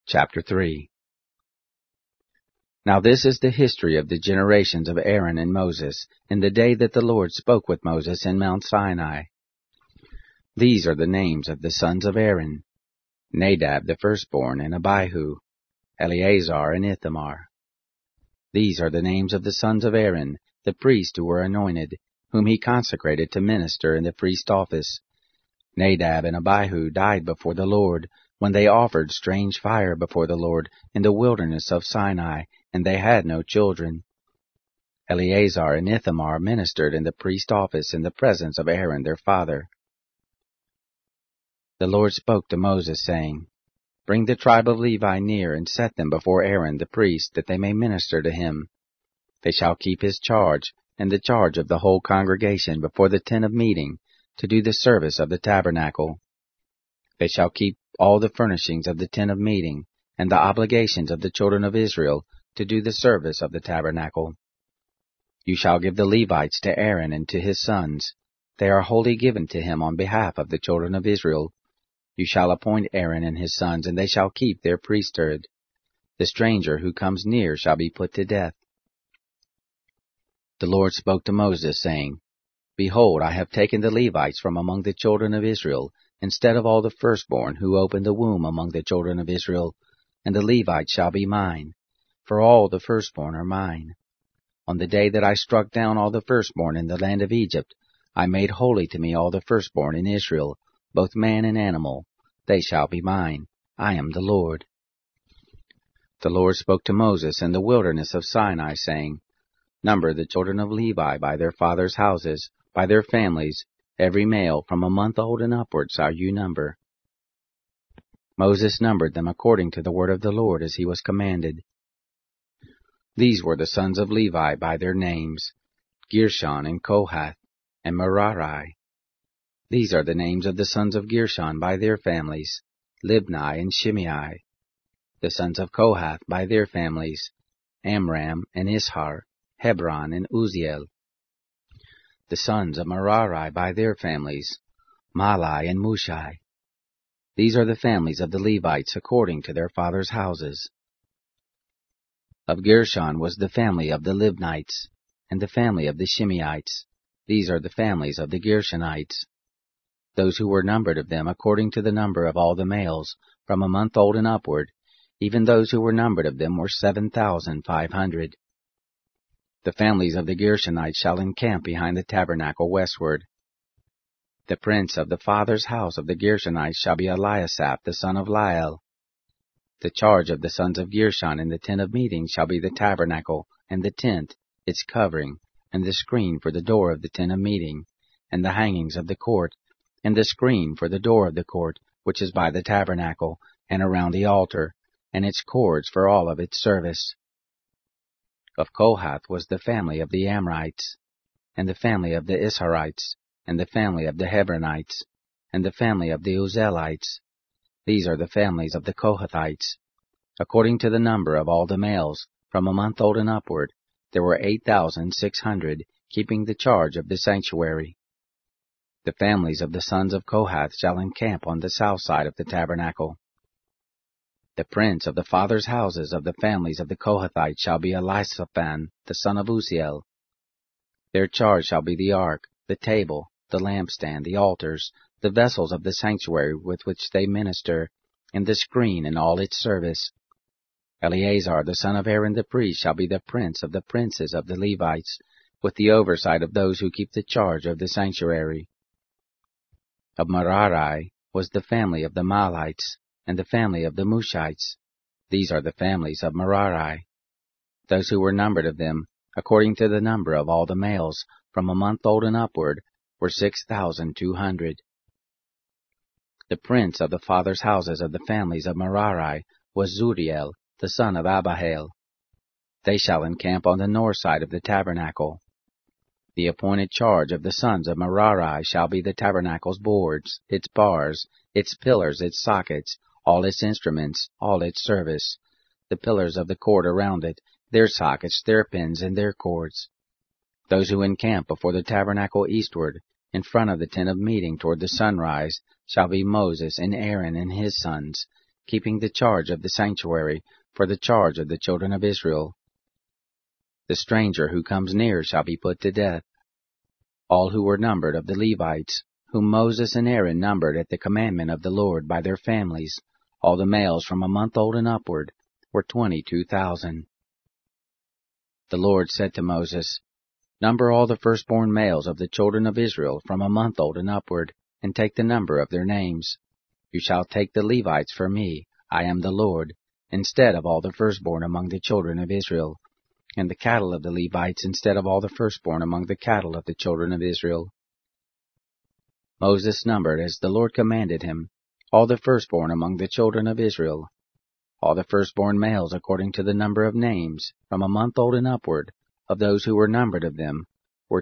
Chapter 3. Now this is the history of the generations of Aaron and Moses, in the day that the Lord spoke with Moses in Mount Sinai. These are the names of the sons of Aaron: Nadab the firstborn, and Abihu, Eleazar and Ithamar. These are the names of the sons of Aaron, the priests who were anointed, whom he consecrated to minister in the priest office. Nadab and Abihu died before the Lord, when they offered strange fire before the Lord in the wilderness of Sinai, and they had no children. Eleazar and Ithamar ministered in the priest office in the presence of Aaron their father. The Lord spoke to Moses, saying, Bring the tribe of Levi near, and set them before Aaron the priest, that they may minister to him. They shall keep his charge, and the charge of the whole congregation before the tent of meeting, to do the service of the tabernacle. They shall keep all the furnishings of the tent of meeting, and the obligations of the children of Israel, to do the service of the tabernacle. You shall give the Levites to Aaron and to his sons. They are wholly given to him on behalf of the children of Israel. You shall appoint Aaron and his sons, and they shall keep their priesthood. The stranger who comes near shall be put to death. The Lord spoke to Moses, saying, Behold, I have taken the Levites from among the children of Israel, instead of all the firstborn who opened the womb among the children of Israel, and the Levites shall be mine, for all the firstborn are mine. On the day that I struck down all the firstborn in the land of Egypt, I made holy to me all the firstborn in Israel, both man and animal. They shall be mine. I am the Lord. The Lord spoke to Moses in the wilderness of Sinai, saying, Number the children of Levi by their fathers' houses, by their families, every male from a month old and upwards shall you number. Moses numbered them according to the word of the Lord as he was commanded. These were the sons of Levi by their names, Gershon and Kohath, and Merari. These are the names of the sons of Gershon by their families, Libni and Shimei. The sons of Kohath by their families, Amram and Ishar, Hebron and Uzziel. The sons of Merari by their families, Mahli and Mushi. These are the families of the Levites according to their fathers' houses. Of Gershon was the family of the Libnites, and the family of the Shimeites. These are the families of the Gershonites. Those who were numbered of them according to the number of all the males, from a month old and upward, even those who were numbered of them were 7,500. The families of the Gershonites shall encamp behind the tabernacle westward. The prince of the father's house of the Gershonites shall be Eliasaph the son of Lael. The charge of the sons of Gershon in the tent of meeting shall be the tabernacle, and the tent, its covering, and the screen for the door of the tent of meeting, and the hangings of the court, and the screen for the door of the court, which is by the tabernacle, and around the altar, and its cords for all of its service. Of Kohath was the family of the Amrites, and the family of the Isharites, and the family of the Hebronites, and the family of the Uzzielites. These are the families of the Kohathites. According to the number of all the males, from a month old and upward, there were 8,600, keeping the charge of the sanctuary. The families of the sons of Kohath shall encamp on the south side of the tabernacle. The prince of the fathers' houses of the families of the Kohathites shall be Elisaphan, the son of Uzziel. Their charge shall be the ark, the table, the lampstand, the altars, the vessels of the sanctuary with which they minister, and the screen and all its service. Eleazar the son of Aaron the priest shall be the prince of the princes of the Levites, with the oversight of those who keep the charge of the sanctuary. Of Merari was the family of the Mahlites, and the family of the Mushites. These are the families of Merari. Those who were numbered of them, according to the number of all the males, from a month old and upward, were 6,200. The prince of the fathers' houses of the families of Merari was Zuriel, the son of Abihail. They shall encamp on the north side of the tabernacle. The appointed charge of the sons of Merari shall be the tabernacle's boards, its bars, its pillars, its sockets, all its instruments, all its service, the pillars of the court around it, their sockets, their pins, and their cords. Those who encamp before the tabernacle eastward, in front of the tent of meeting toward the sunrise, shall be Moses and Aaron and his sons, keeping the charge of the sanctuary for the charge of the children of Israel. The stranger who comes near shall be put to death. All who were numbered of the Levites, whom Moses and Aaron numbered at the commandment of the Lord by their families, all the males from a month old and upward, were 22,000. The Lord said to Moses, Number all the firstborn males of the children of Israel from a month old and upward, and take the number of their names. You shall take the Levites for me, I am the Lord, instead of all the firstborn among the children of Israel, and the cattle of the Levites instead of all the firstborn among the cattle of the children of Israel. Moses numbered, as the Lord commanded him, all the firstborn among the children of Israel. All the firstborn males according to the number of names, from a month old and upward, of those who were numbered of them, were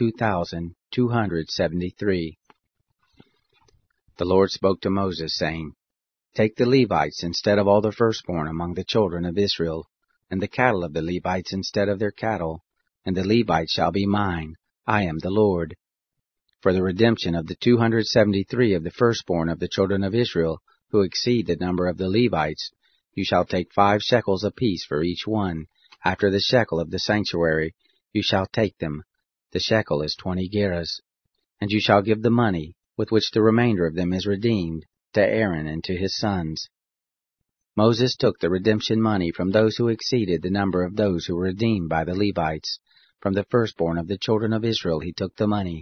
22,273. The Lord spoke to Moses, saying, Take the Levites instead of all the firstborn among the children of Israel, and the cattle of the Levites instead of their cattle, and the Levites shall be mine. I am the Lord. For the redemption of the 273 of the firstborn of the children of Israel, who exceed the number of the Levites, you shall take 5 shekels apiece for each one. After the shekel of the sanctuary you shall take them. The shekel is 20 gerahs. And you shall give the money, with which the remainder of them is redeemed, to Aaron and to his sons. Moses took the redemption money from those who exceeded the number of those who were redeemed by the Levites. From the firstborn of the children of Israel he took the money,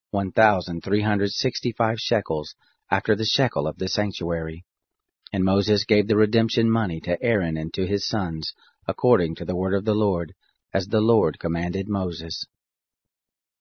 1,365 shekels, after the shekel of the sanctuary. And Moses gave the redemption money to Aaron and to his sons, according to the word of the Lord, as the Lord commanded Moses.